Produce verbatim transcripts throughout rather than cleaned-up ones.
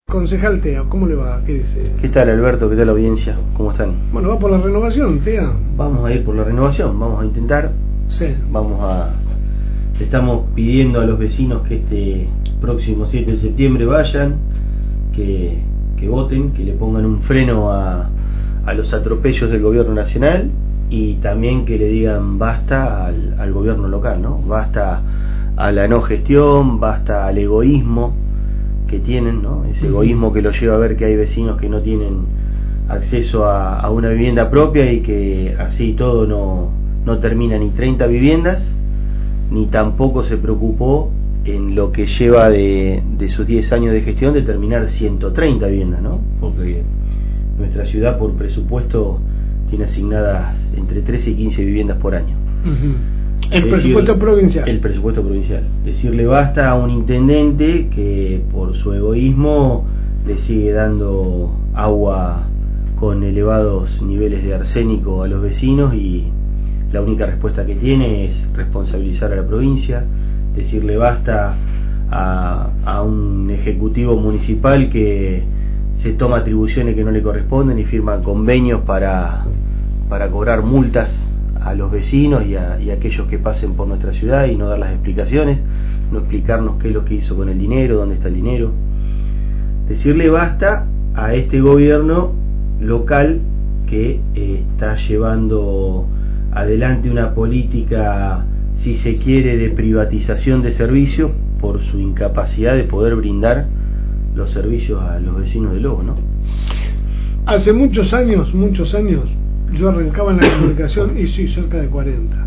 Concejal Tea, ¿cómo le va? ¿Qué dice? ¿Qué tal, Alberto? ¿Qué tal la audiencia? ¿Cómo están? Bueno, va por la renovación, Tea. Vamos a ir por la renovación, vamos a intentar. Sí. Vamos a... Estamos pidiendo a los vecinos que este próximo siete de septiembre vayan, que, que voten, que le pongan un freno a, a los atropellos del gobierno nacional y también que le digan basta al, al gobierno local, ¿no? Basta a la no gestión, basta al egoísmo que tienen, ¿no? Ese egoísmo que los lleva a ver que hay vecinos que no tienen acceso a, a una vivienda propia y que así todo no, no termina ni treinta viviendas, ni tampoco se preocupó en lo que lleva de, de sus diez años de gestión de terminar ciento treinta viviendas, ¿no? Porque nuestra ciudad por presupuesto tiene asignadas entre trece y quince viviendas por año. Uh-huh. El Decir, presupuesto provincial. El presupuesto provincial. Decirle basta a un intendente que por su egoísmo le sigue dando agua con elevados niveles de arsénico a los vecinos y la única respuesta que tiene es responsabilizar a la provincia, decirle basta a, a un ejecutivo municipal que se toma atribuciones que no le corresponden y firma convenios para, para cobrar multas a los vecinos y a, y a aquellos que pasen por nuestra ciudad y no dar las explicaciones, no explicarnos qué es lo que hizo con el dinero, dónde está el dinero. Decirle basta a este gobierno local que eh, está llevando adelante una política, si se quiere, de privatización de servicios por su incapacidad de poder brindar los servicios a los vecinos de Lobo, ¿no? Hace muchos años, muchos años, yo arrancaba en la comunicación y sí, cerca de cuarenta.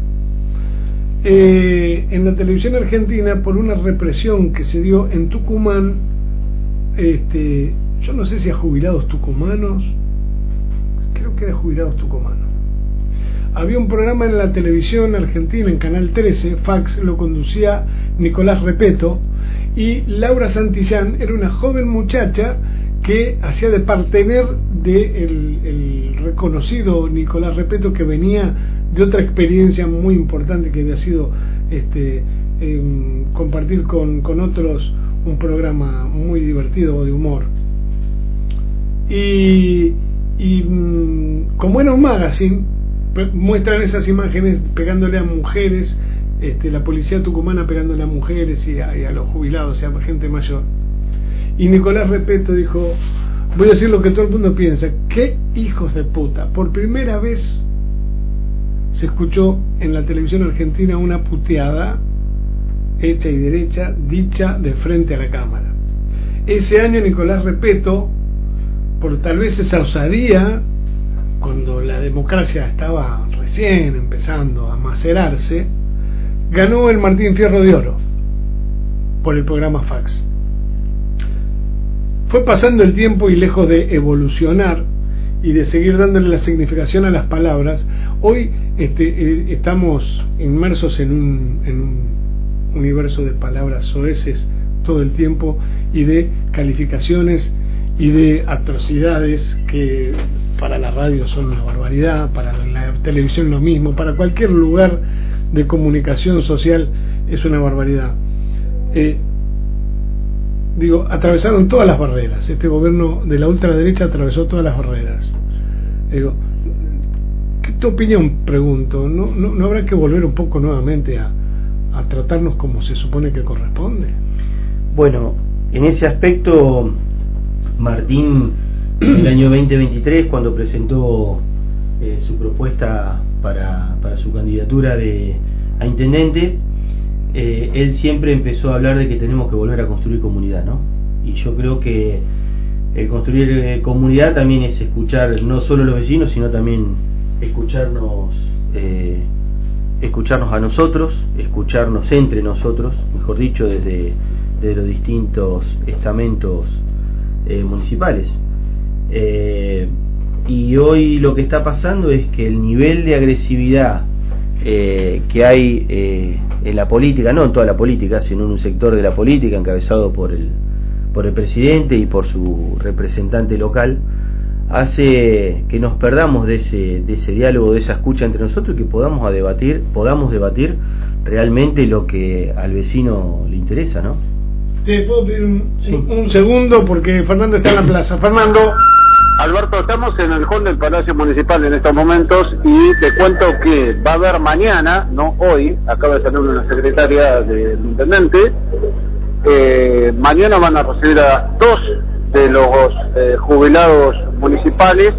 Eh, en la televisión argentina, por una represión que se dio en Tucumán, este, yo no sé si a jubilados tucumanos, creo que era jubilados tucumanos. Había un programa en la televisión argentina, en Canal trece, Fax, lo conducía Nicolás Repeto, y Laura Santillán era una joven muchacha que hacía de partener de el, el reconocido Nicolás Repeto, que venía de otra experiencia muy importante que había sido este, eh, compartir con, con otros un programa muy divertido de humor. Y, y como era un magazine, muestran esas imágenes pegándole a mujeres, este, la policía tucumana pegándole a mujeres y a, y a los jubilados, y a gente mayor. Y Nicolás Repeto dijo, voy a decir lo que todo el mundo piensa, qué hijos de puta. Por primera vez se escuchó en la televisión argentina una puteada hecha y derecha, dicha de frente a la cámara. Ese año Nicolás Repeto, por tal vez esa osadía, cuando la democracia estaba recién empezando a macerarse, ganó el Martín Fierro de Oro por el programa Fax. Fue pasando el tiempo y lejos de evolucionar y de seguir dándole la significación a las palabras, hoy este, eh, estamos inmersos en un, en un universo de palabras soeces todo el tiempo y de calificaciones y de atrocidades que para la radio son una barbaridad, para la televisión lo mismo, para cualquier lugar de comunicación social es una barbaridad. Eh, digo, atravesaron todas las barreras, este gobierno de la ultraderecha atravesó todas las barreras. Digo, ¿qué tu opinión? Pregunto, ¿no, no, no habrá que volver un poco nuevamente a, a tratarnos como se supone que corresponde? Bueno, en ese aspecto, Martín, en el año veinte veintitrés, cuando presentó eh, su propuesta para, para su candidatura de, a intendente, eh, él siempre empezó a hablar de que tenemos que volver a construir comunidad, ¿no? Y yo creo que el construir eh, comunidad también es escuchar no solo a los vecinos, sino también escucharnos, eh, escucharnos a nosotros, escucharnos entre nosotros, mejor dicho, desde, desde los distintos estamentos eh, municipales. Eh, y hoy lo que está pasando es que el nivel de agresividad eh, que hay eh, en la política, no en toda la política, sino en un sector de la política encabezado por el, por el presidente y por su representante local, hace que nos perdamos de ese, de ese diálogo, de esa escucha entre nosotros, y que podamos a debatir, podamos debatir realmente lo que al vecino le interesa, ¿no? Te puedo pedir un, sí. un, un segundo porque Fernando está en la plaza. Fernando. Alberto, estamos en el hall del Palacio Municipal en estos momentos y te cuento que va a haber mañana, no hoy, acaba de salir una secretaria del intendente, eh, mañana van a recibir a dos de los eh, jubilados municipales,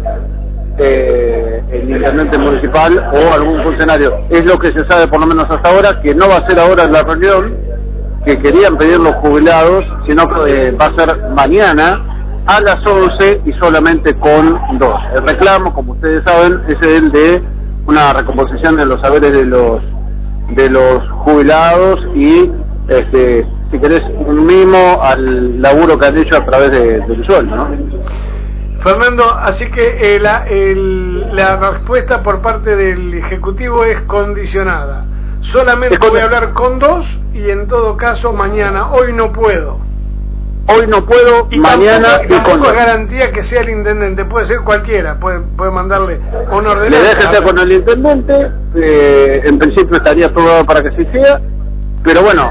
eh, el intendente municipal o algún funcionario. Es lo que se sabe por lo menos hasta ahora, que no va a ser ahora en la reunión que querían pedir los jubilados, sino que eh, va a ser mañana a las once y solamente con dos. El reclamo, como ustedes saben, es el de una recomposición de los saberes de los de los jubilados y, este, si querés, un mimo al laburo que han hecho a través de, del sueldo, ¿no? Fernando, así que eh, la, el, la respuesta por parte del Ejecutivo es condicionada. Solamente voy a hablar con dos y en todo caso mañana. Hoy no puedo. Hoy no puedo, y mañana tampoco, y tampoco es garantía que sea el intendente, puede ser cualquiera, puede, puede mandarle una ordenanza. Le déjese con el intendente, eh, en principio estaría todo para que sí sea, pero bueno,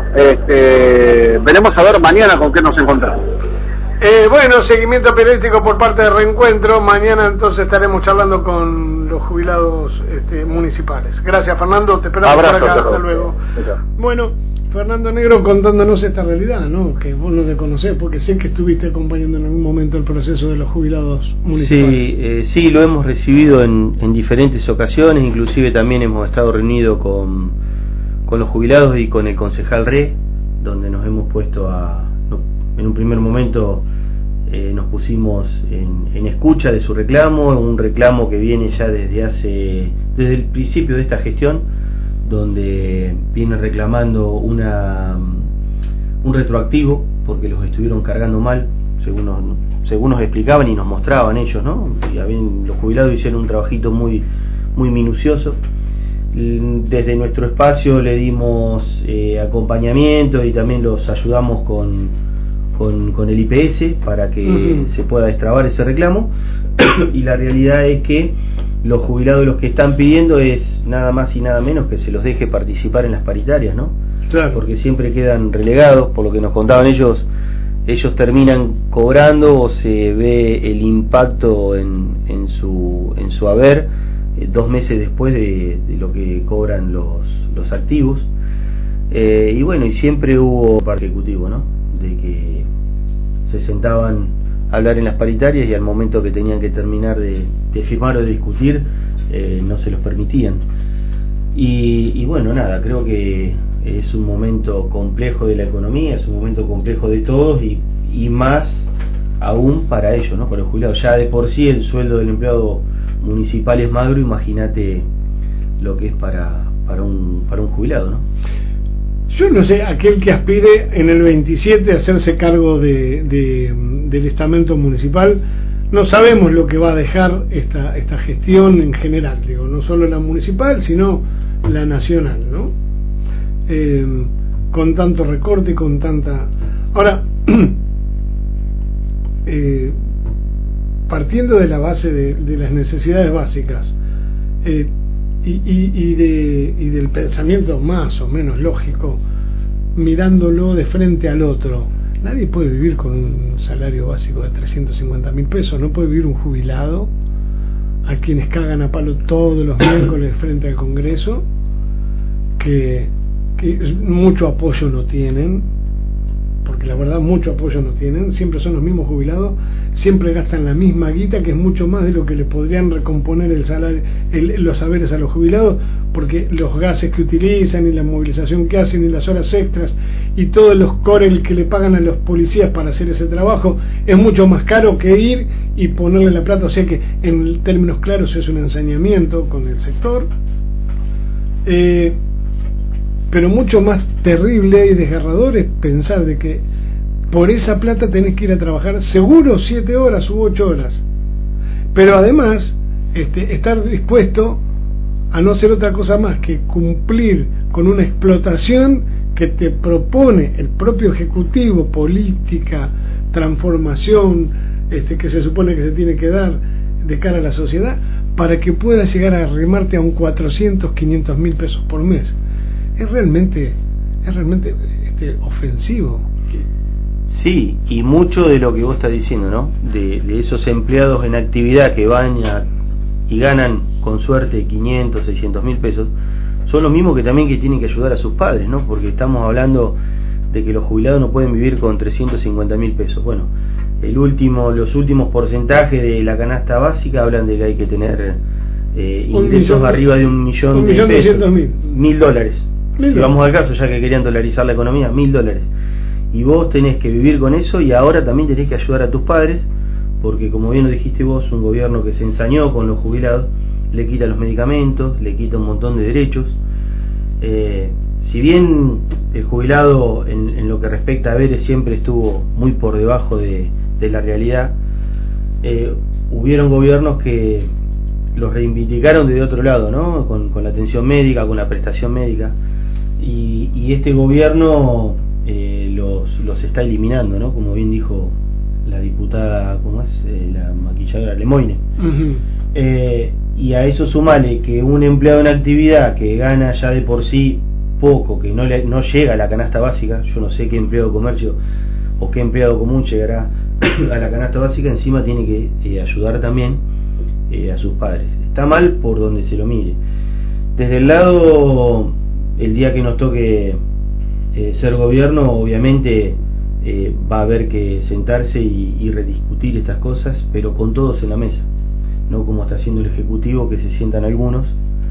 este, veremos a ver mañana con qué nos encontramos. Eh, bueno, seguimiento periodístico por parte de Reencuentro, mañana entonces estaremos charlando con los jubilados este, municipales. Gracias Fernando, te esperamos Abrazo, por acá, hasta luego. Bueno, Fernando Negro contándonos esta realidad, ¿no? Que vos no te conocés, porque sé que estuviste acompañando en algún momento el proceso de los jubilados municipales. Sí, eh, sí, lo hemos recibido en, en diferentes ocasiones, inclusive también hemos estado reunidos con, con los jubilados y con el concejal Re, donde nos hemos puesto a, no, en un primer momento eh, nos pusimos en, en escucha de su reclamo, un reclamo que viene ya desde hace, desde el principio de esta gestión, donde vienen reclamando una un retroactivo porque los estuvieron cargando mal, según nos, según nos explicaban y nos mostraban ellos, ¿no? Y habían, los jubilados hicieron un trabajito muy muy minucioso. Desde nuestro espacio le dimos eh, acompañamiento y también los ayudamos con, con, con el I P S para que uh-huh. se pueda destrabar ese reclamo. Y la realidad es que los jubilados los que están pidiendo es nada más y nada menos que se los deje participar en las paritarias, ¿no? Claro. Porque siempre quedan relegados, por lo que nos contaban ellos, ellos terminan cobrando o se ve el impacto en, en su en su haber eh, dos meses después de, de lo que cobran los, los activos. Eh, y bueno, y siempre hubo parte ejecutivo, ¿no? De que se sentaban hablar en las paritarias y al momento que tenían que terminar de, de firmar o de discutir eh, no se los permitían y, y bueno, nada, creo que es un momento complejo de la economía, es un momento complejo de todos y, y más aún para ellos, ¿no? Para los jubilados. Ya de por sí el sueldo del empleado municipal es magro, imagínate lo que es para, para, un, para un jubilado, ¿no? Yo no sé, aquel que aspire en el veintisiete a hacerse cargo de, de, del estamento municipal, no sabemos lo que va a dejar esta, esta gestión en general, digo, no solo la municipal, sino la nacional, ¿no? Eh, con tanto recorte y con tanta... Ahora, eh, partiendo de la base de, de las necesidades básicas, eh, Y, y, y, de, y del pensamiento más o menos lógico, mirándolo de frente al otro, nadie puede vivir con un salario básico de trescientos cincuenta mil pesos, no puede vivir un jubilado a quienes cagan a palo todos los miércoles frente al Congreso, que, que mucho apoyo no tienen, porque la verdad mucho apoyo no tienen, siempre son los mismos jubilados, siempre gastan la misma guita, que es mucho más de lo que le podrían recomponer el salario, el, los saberes a los jubilados, porque los gases que utilizan y la movilización que hacen y las horas extras y todos los corel que le pagan a los policías para hacer ese trabajo es mucho más caro que ir y ponerle la plata. O sea que en términos claros es un ensañamiento con el sector, eh, pero mucho más terrible y desgarrador es pensar de que por esa plata tenés que ir a trabajar seguro siete horas u ocho horas, pero además este, estar dispuesto a no hacer otra cosa más que cumplir con una explotación que te propone el propio Ejecutivo, política, transformación este, que se supone que se tiene que dar de cara a la sociedad, para que puedas llegar a arrimarte a un cuatrocientos, quinientos mil pesos por mes. Es realmente, es realmente este, ofensivo. Sí, y mucho de lo que vos estás diciendo, ¿no? De, de esos empleados en actividad que van a, y ganan con suerte quinientos, seiscientos mil pesos, son los mismos que también que tienen que ayudar a sus padres, ¿no? Porque estamos hablando de que los jubilados no pueden vivir con trescientos cincuenta mil pesos. Bueno, el último, los últimos porcentajes de la canasta básica hablan de que hay que tener eh, ingresos millón, arriba de un millón, un de millón pesos, mil. mil dólares. Si vamos al caso, ya que querían dolarizar la economía, mil dólares. Y vos tenés que vivir con eso y ahora también tenés que ayudar a tus padres, porque como bien lo dijiste vos, un gobierno que se ensañó con los jubilados, le quita los medicamentos, le quita un montón de derechos. Eh, si bien el jubilado en, en lo que respecta a Vélez siempre estuvo muy por debajo de, de la realidad, eh, hubieron gobiernos que los reivindicaron desde otro lado, ¿no? Con, con la atención médica, con la prestación médica, y, y este gobierno eh, los, los está eliminando, ¿no? Como bien dijo la diputada, ¿cómo es? Eh, la maquilladora Lemoine. Uh-huh. eh, y a eso sumale que un empleado en actividad que gana ya de por sí poco, que no, le, no llega a la canasta básica, yo no sé qué empleado de comercio o qué empleado común llegará a la canasta básica, encima tiene que eh, ayudar también eh, a sus padres. Está mal por donde se lo mire. Desde el lado, el día que nos toque eh, ser gobierno, obviamente eh, va a haber que sentarse y, y rediscutir estas cosas, pero con todos en la mesa, no como está haciendo el Ejecutivo, que se sientan algunos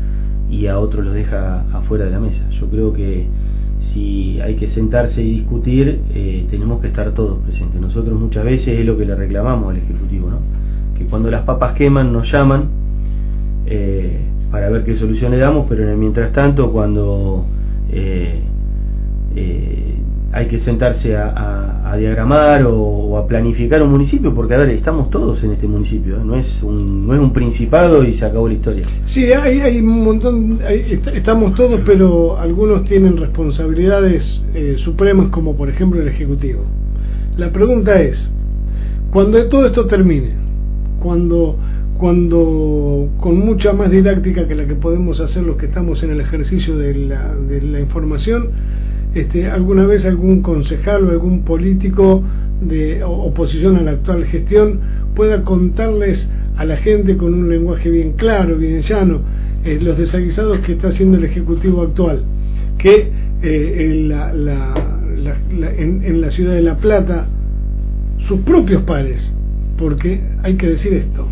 y a otros los deja afuera de la mesa. Yo creo que si hay que sentarse y discutir, eh, tenemos que estar todos presentes. Nosotros muchas veces es lo que le reclamamos al Ejecutivo, ¿no? Que cuando las papas queman nos llaman eh, para ver qué solución le damos, pero en el mientras tanto, cuando eh, eh, hay que sentarse a, a, a diagramar o, o a planificar un municipio, porque a ver, estamos todos en este municipio, ¿eh? no es un no es un principado y se acabó la historia. Sí, hay, hay un montón, hay, est estamos todos, pero algunos tienen responsabilidades eh, supremas, como por ejemplo el Ejecutivo. La pregunta es, cuando todo esto termine, cuando cuando con mucha más didáctica que la que podemos hacer los que estamos en el ejercicio de la, de la información, Este, alguna vez algún concejal o algún político de oposición a la actual gestión pueda contarles a la gente con un lenguaje bien claro, bien llano, eh, los desaguisados que está haciendo el Ejecutivo actual, que eh, en, la, la, la, la, en, en la ciudad de La Plata sus propios pares, porque hay que decir esto,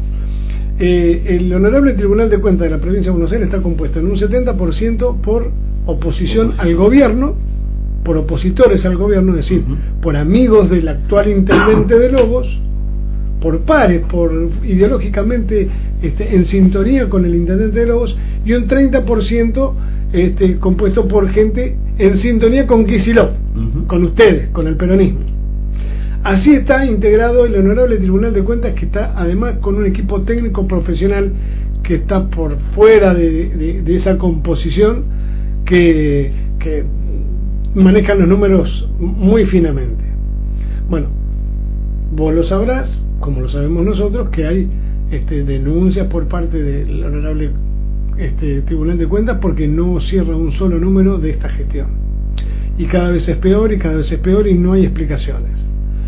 eh, el Honorable Tribunal de Cuentas de la Provincia de Buenos Aires está compuesto en un setenta por ciento por oposición al gobierno, por opositores al gobierno, es decir, uh-huh. por amigos del actual intendente de Lobos, por pares, por ideológicamente este, en sintonía con el intendente de Lobos, y un treinta por ciento este, compuesto por gente en sintonía con Kicillof, uh-huh. con ustedes, con el peronismo. Así está integrado el Honorable Tribunal de Cuentas, que está además con un equipo técnico profesional que está por fuera de, de, de esa composición, que, que manejan los números muy finamente. Bueno, vos lo sabrás, como lo sabemos nosotros, que hay este, denuncias por parte del Honorable este, Tribunal de Cuentas porque no cierra un solo número de esta gestión. Y cada vez es peor y cada vez es peor y no hay explicaciones.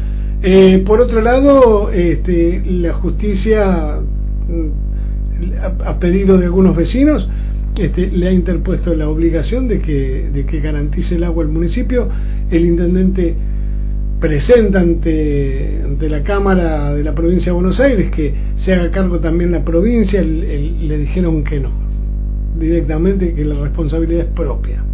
Eh, por otro lado, este, la justicia, a, a pedido de algunos vecinos, Este, le ha interpuesto la obligación de que, de que garantice el agua al municipio. El intendente presenta ante, ante la Cámara de la Provincia de Buenos Aires que se haga cargo también la provincia. el, el, le dijeron que no, directamente, que la responsabilidad es propia.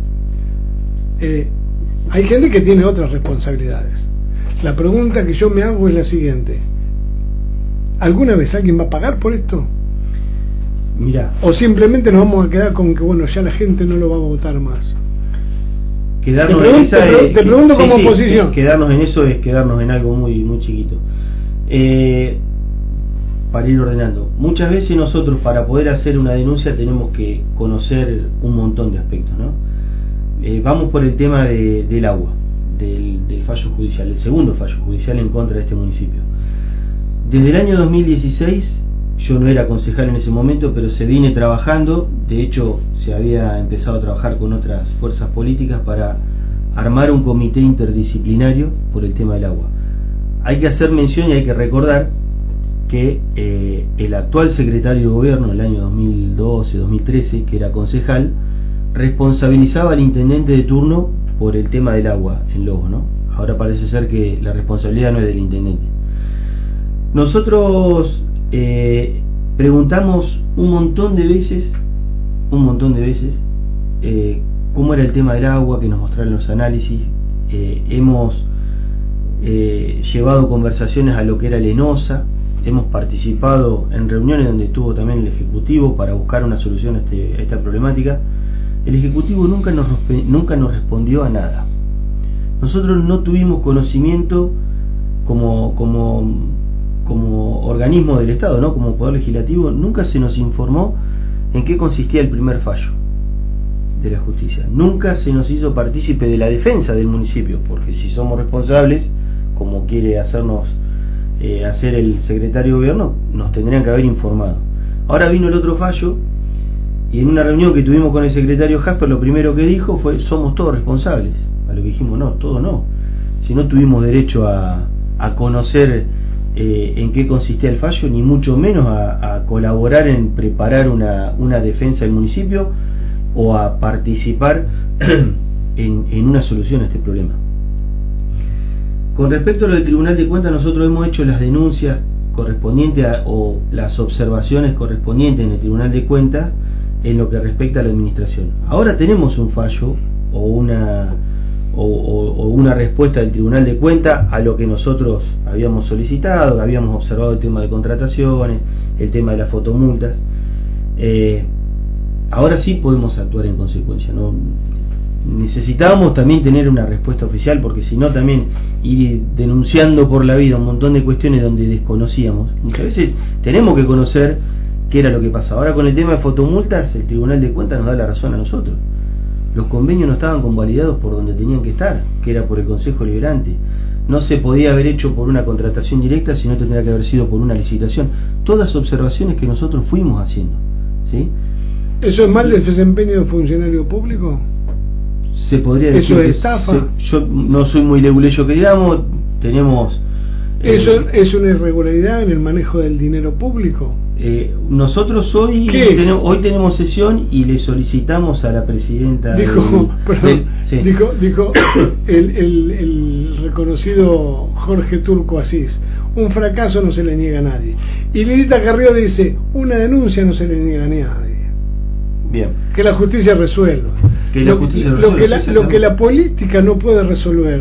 Eh, hay gente que tiene otras responsabilidades. La pregunta que yo me hago es la siguiente: ¿alguna vez alguien va a pagar por esto? Mirá. O simplemente nos vamos a quedar con que bueno, ya la gente no lo va a votar más. Quedarnos te pregunto, en esa te, es, te pregunto sí, como sí, oposición. Quedarnos en eso es quedarnos en algo muy muy chiquito. Eh, para ir ordenando, muchas veces nosotros para poder hacer una denuncia tenemos que conocer un montón de aspectos, ¿no? Eh, vamos por el tema de, del agua, del, del fallo judicial, el segundo fallo judicial en contra de este municipio. Desde el año dos mil dieciséis, yo no era concejal en ese momento, pero se viene trabajando, de hecho se había empezado a trabajar con otras fuerzas políticas para armar un comité interdisciplinario por el tema del agua. hay que hacer mención y hay que recordar que eh, el actual secretario de gobierno en el año dos mil doce dos mil trece, que era concejal, responsabilizaba al intendente de turno por el tema del agua en Lobos, ¿no? Ahora parece ser que la responsabilidad no es del intendente. Nosotros eh, preguntamos un montón de veces, un montón de veces, eh, cómo era el tema del agua, que nos mostraron los análisis. Eh, hemos eh, llevado conversaciones a lo que era Lenosa, hemos participado en reuniones donde estuvo también el Ejecutivo para buscar una solución a, este, a esta problemática. El Ejecutivo nunca nos, nunca nos respondió a nada. Nosotros no tuvimos conocimiento como, como, como organismo del Estado, ¿no? Como Poder Legislativo, nunca se nos informó en qué consistía el primer fallo de la justicia. Nunca se nos hizo partícipe de la defensa del municipio, porque si somos responsables, como quiere hacernos eh, hacer el secretario de gobierno, nos tendrían que haber informado. Ahora vino el otro fallo, y en una reunión que tuvimos con el secretario Jasper, lo primero que dijo fue: somos todos responsables. A lo que dijimos: no, todos no. Si no tuvimos derecho a, a conocer eh, en qué consistía el fallo, ni mucho menos a, a colaborar en preparar una, una defensa del municipio o a participar en, en una solución a este problema. Con respecto a lo del Tribunal de Cuentas, nosotros hemos hecho las denuncias correspondientes a, o las observaciones correspondientes en el Tribunal de Cuentas en lo que respecta a la administración. Ahora tenemos un fallo o una o, o, o una respuesta del Tribunal de Cuentas a lo que nosotros habíamos solicitado, habíamos observado el tema de contrataciones, el tema de las fotomultas. Eh, ahora sí podemos actuar en consecuencia, ¿no? Necesitábamos también tener una respuesta oficial, porque si no también ir denunciando por la vida un montón de cuestiones donde desconocíamos. Muchas veces tenemos que conocer qué era lo que pasa. Ahora con el tema de fotomultas, el Tribunal de Cuentas nos da la razón a nosotros. Los convenios no estaban convalidados por donde tenían que estar, que era por el Consejo Liberante. No se podía haber hecho por una contratación directa, sino tendría que haber sido por una licitación. Todas observaciones que nosotros fuimos haciendo, ¿sí? ¿Eso es mal desempeño de funcionario público? Se podría decir. ¿Eso es estafa? Se, yo no soy muy leguleyo que digamos, tenemos... ¿Eso eh, es una irregularidad en el manejo del dinero público? Eh, nosotros hoy tenemos, hoy tenemos sesión y le solicitamos a la presidenta dijo del, perdón, del, sí. dijo, dijo el, el, el reconocido Jorge Turco Asís: un fracaso no se le niega a nadie. Y Lilita Carrió dice: una denuncia no se le niega a nadie. Bien. Que la justicia resuelva. Que la lo, justicia lo, resuelva, que la, sí, lo que la política no puede resolver,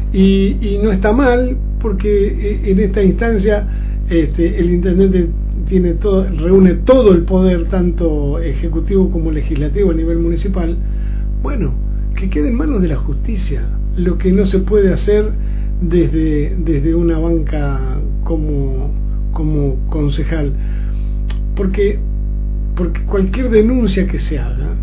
y, y no está mal, porque en esta instancia este, el intendente tiene todo, reúne todo el poder, tanto ejecutivo como legislativo a nivel municipal. Bueno, que quede en manos de la justicia lo que no se puede hacer desde, desde una banca como, como concejal, porque, porque cualquier denuncia que se haga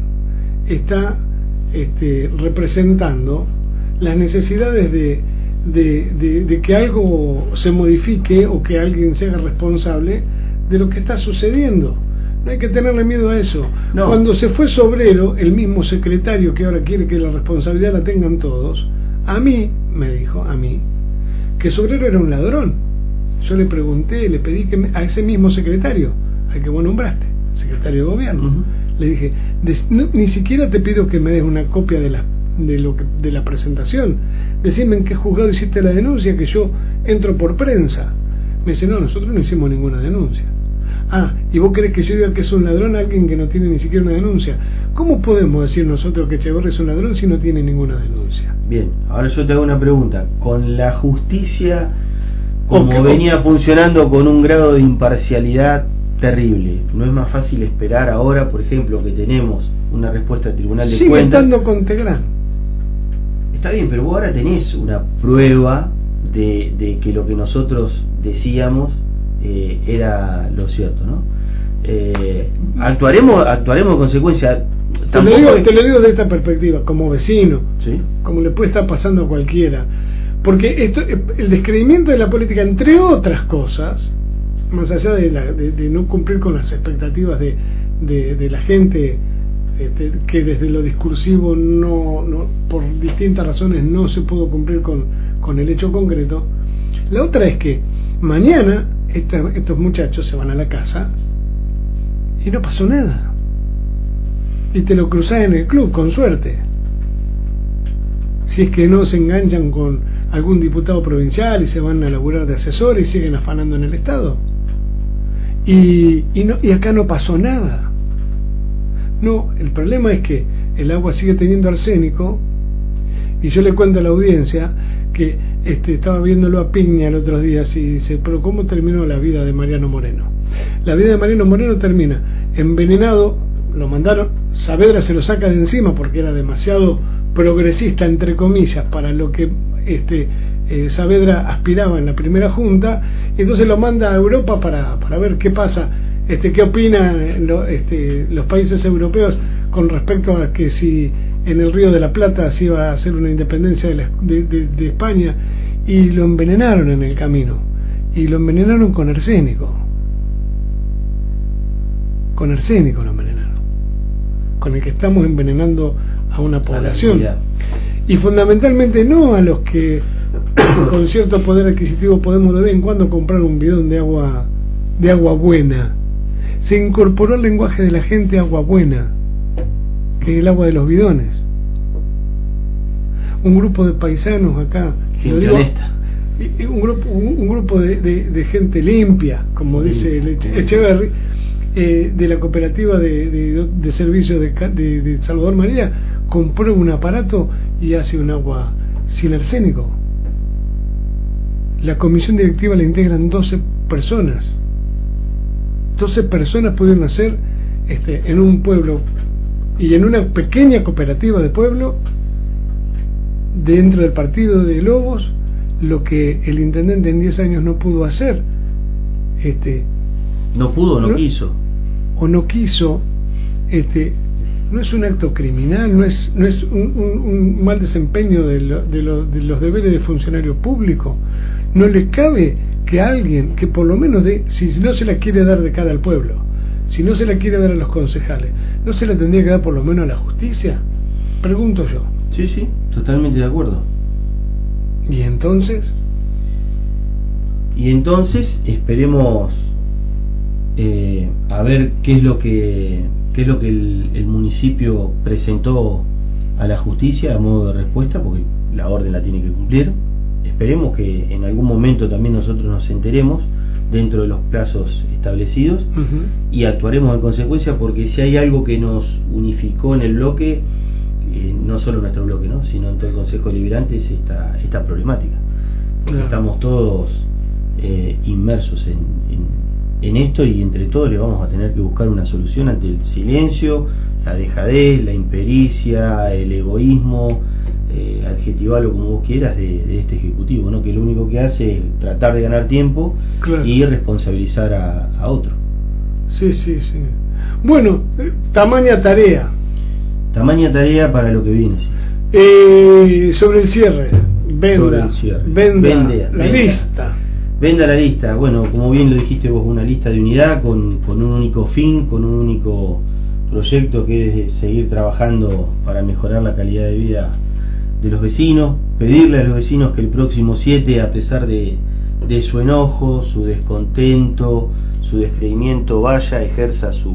está este, representando las necesidades de, de, de, de que algo se modifique o que alguien se haga responsable de lo que está sucediendo. No hay que tenerle miedo a eso. No. Cuando se fue Sobrero, el mismo secretario que ahora quiere que la responsabilidad la tengan todos, a mí, me dijo, a mí, que Sobrero era un ladrón. Yo le pregunté, le pedí que me, a ese mismo secretario, al que vos nombraste, secretario de gobierno, uh-huh. le dije, des, no, ni siquiera te pido que me des una copia de la, de, lo que, de la presentación, decime en qué juzgado hiciste la denuncia, que yo entro por prensa. Me dice: no, nosotros no hicimos ninguna denuncia. Ah, ¿y vos querés que yo diga que es un ladrón a alguien que no tiene ni siquiera una denuncia? ¿Cómo podemos decir nosotros que Echeverri es un ladrón si no tiene ninguna denuncia? Bien, ahora yo te hago una pregunta. Con la justicia, como okay, venía okay. funcionando con un grado de imparcialidad terrible, ¿no es más fácil esperar ahora, por ejemplo, que tenemos una respuesta del Tribunal de Sigue Cuentas? Sigue estando con Tegrán. Está bien, pero vos ahora tenés una prueba de, de que lo que nosotros decíamos eh, era lo cierto, ¿no? Eh, actuaremos actuaremos en consecuencia. Te lo, digo, te lo digo de esta perspectiva, como vecino, ¿sí? Como le puede estar pasando a cualquiera, porque esto, el descreimiento de la política, entre otras cosas, más allá de, la, de, de no cumplir con las expectativas de, de, de la gente, este, que desde lo discursivo no, no, por distintas razones no se pudo cumplir con, con el hecho concreto, La otra es que mañana esta, estos muchachos se van a la casa y no pasó nada. Y te lo cruzás en el club, con suerte. Si es que no se enganchan con algún diputado provincial y se van a laburar de asesor y siguen afanando en el Estado. Y, y, no, y acá no pasó nada. No, el problema es que el agua sigue teniendo arsénico. Y yo le cuento a la audiencia que este, estaba viéndolo a Piña el otro día y dice, pero ¿cómo terminó la vida de Mariano Moreno? La vida de Mariano Moreno termina envenenado, lo mandaron, Saavedra se lo saca de encima porque era demasiado progresista, entre comillas, para lo que este eh, Saavedra aspiraba en la primera junta, y entonces lo manda a Europa para, para ver qué pasa, este qué opinan lo, este, los países europeos con respecto a que si en el Río de la Plata se iba a hacer una independencia de, la, de, de, de España, y lo envenenaron en el camino, y lo envenenaron con arsénico con arsénico lo envenenaron, con el que estamos envenenando a una población, a y fundamentalmente no a los que con cierto poder adquisitivo podemos de vez en cuando comprar un bidón de agua de agua buena. Se incorporó al lenguaje de la gente agua buena, que es el agua de los bidones. Un grupo de paisanos acá, gente digo, honesta, un grupo, un, un grupo de, de, de gente limpia, como dice el Eche, Echeverry, eh, de la cooperativa de, de, de servicios de, de, de Salvador María, compró un aparato y hace un agua sin arsénico. La comisión directiva la integran doce personas. doce personas pudieron hacer este, en un pueblo y en una pequeña cooperativa de pueblo, dentro del partido de Lobos, lo que el intendente en diez años no pudo hacer. Este, no pudo o no, no quiso. O no quiso. Este, no es un acto criminal, no es, no es un, un, un mal desempeño de, lo, de, lo, de los deberes de funcionario público. No le cabe que alguien que por lo menos de, si no se la quiere dar de cara al pueblo, si no se la quiere dar a los concejales, ¿no se la tendría que dar por lo menos a la justicia? Pregunto yo. Sí, sí, totalmente de acuerdo. ¿Y entonces? Y entonces esperemos eh, a ver qué es lo que qué es lo que el, el municipio presentó a la justicia a modo de respuesta, porque la orden la tiene que cumplir. Esperemos que en algún momento también nosotros nos enteremos dentro de los plazos establecidos, uh-huh, y actuaremos en consecuencia, porque si hay algo que nos unificó en el bloque, eh, no solo nuestro bloque, ¿no?, sino en todo el Consejo Deliberante, es esta, esta problemática. Porque uh-huh, estamos todos eh, inmersos en, en, en esto, y entre todos le vamos a tener que buscar una solución ante el silencio, la dejadez, la impericia, el egoísmo, eh, adjetivalo como vos quieras, de, de este ejecutivo, ¿no?, que lo único que hace es tratar de ganar tiempo, claro, y responsabilizar a, a otro. Sí, sí, sí. Bueno, eh, tamaña tarea. Tamaña tarea para lo que viene. Sí. Eh, sobre el cierre, venda, sobre el cierre. Venda, Vende, la venda. lista. Venda la lista. Bueno, como bien lo dijiste vos, una lista de unidad con, con un único fin, con un único proyecto, que es seguir trabajando para mejorar la calidad de vida de los vecinos, pedirle a los vecinos que el próximo siete, a pesar de, de su enojo, su descontento, su descreimiento, vaya, ejerza su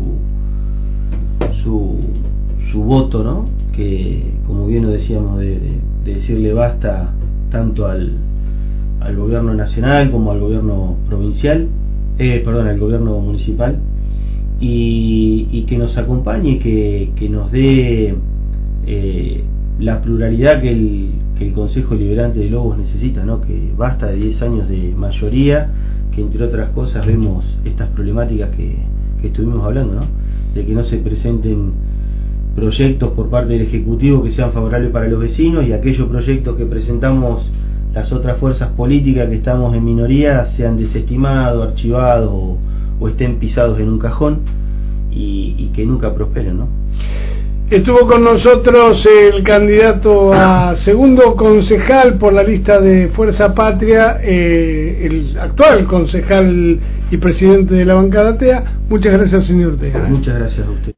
su, su voto, ¿no?, que como bien lo decíamos, de, de, de decirle basta tanto al, al gobierno nacional como al gobierno provincial, eh, perdón, al gobierno municipal, y, y que nos acompañe, que, que nos dé eh, la pluralidad que el, que el Consejo Deliberante de Lobos necesita, ¿no?, que basta de diez años de mayoría, que entre otras cosas vemos estas problemáticas que, que estuvimos hablando, ¿no?, de que no se presenten proyectos por parte del Ejecutivo que sean favorables para los vecinos, y aquellos proyectos que presentamos las otras fuerzas políticas que estamos en minoría sean desestimados, archivados o, o estén pisados en un cajón, y, y que nunca prosperen, ¿no? Estuvo con nosotros el candidato a segundo concejal por la lista de Fuerza Patria, eh, el actual concejal y presidente de la bancada T E A. Muchas gracias, señor Ortega. Muchas gracias a usted.